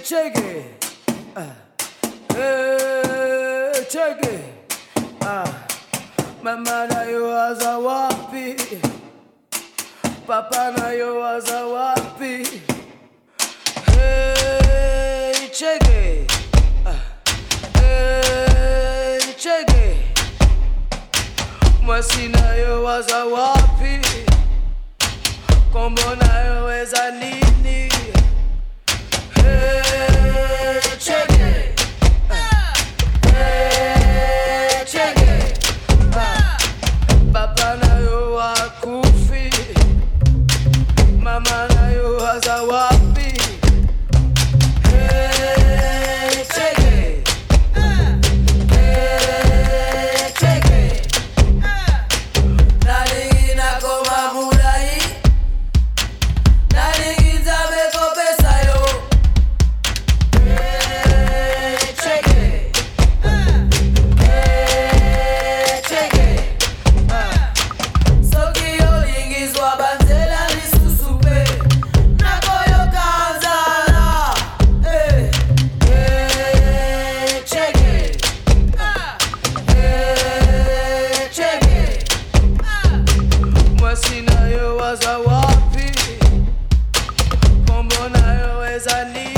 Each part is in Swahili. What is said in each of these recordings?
check it. Hey, check it. Mama nayo waza wapi? Papa nayo waza wapi? Hey, check it. Hey, check it. Mwasi nayo waza wapi? Kombo nayo weza nini? Hey, check it. Hey, check it. Papa nayo wakufi, mama nayo waza wapi? Hey, check it. Hey, check it. Nali nakoma mulai, nali nzabe ko pesa yo. Hey, check it. Hey, check it. Soki yo lingizwa banzela lisusupe, nakoyo kanzala. Hey, hey, check it. Hey, check it. Mwasi nayo waza wapi? Kombo nayo weza nini?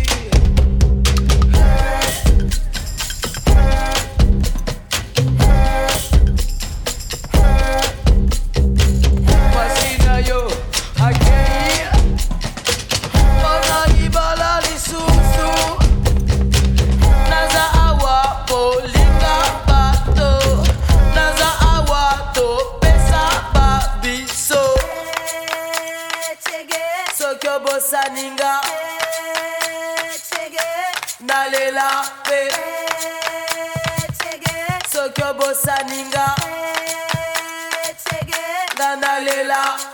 Mwasi nayo agei, ona ibala lisusu. Naza awa polinga bato, naza awa to pesa babiso. Sokyo bossa ninga, nalela pe. Sokyo bossa ninga, nalela.